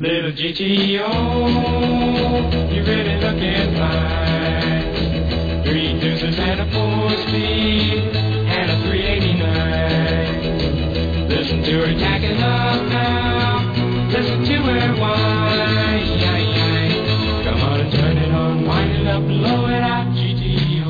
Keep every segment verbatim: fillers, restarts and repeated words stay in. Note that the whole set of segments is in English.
Little G T O, you're really looking fine. Three deuces and a four speed and a three eighty-nine. Listen to her tacking up now. Listen to her whine. Come on and turn it on, wind it up, blow it out, G T O.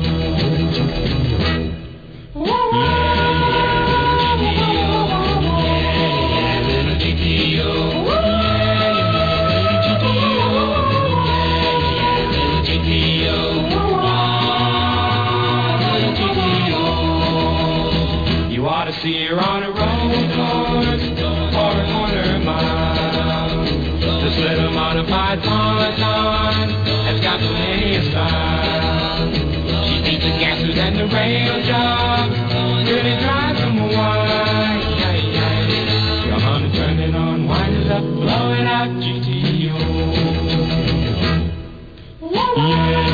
See her on a road course or a quarter mile. This little modified ponton has got plenty of style. She beats the gases and the rail jobs, really drives them wild. Come on and turn it on, wind it up, blow it out, G T O. Yeah.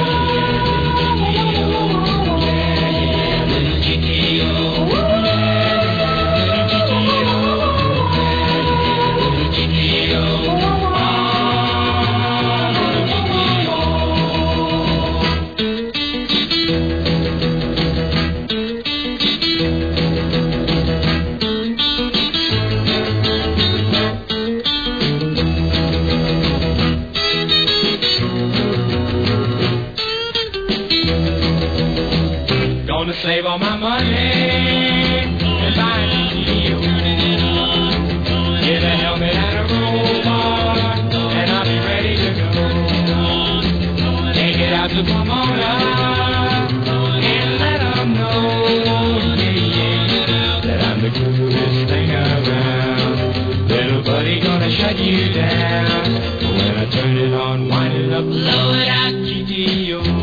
Save all my money and buy a G T O. Get a helmet and a roll bar, and I'll be ready to go. Take it out to Pomona and let them know, yeah, yeah, that I'm the coolest thing around. Little buddy gonna shut you down. When I turn it on, wind it up, blow it out, G T O.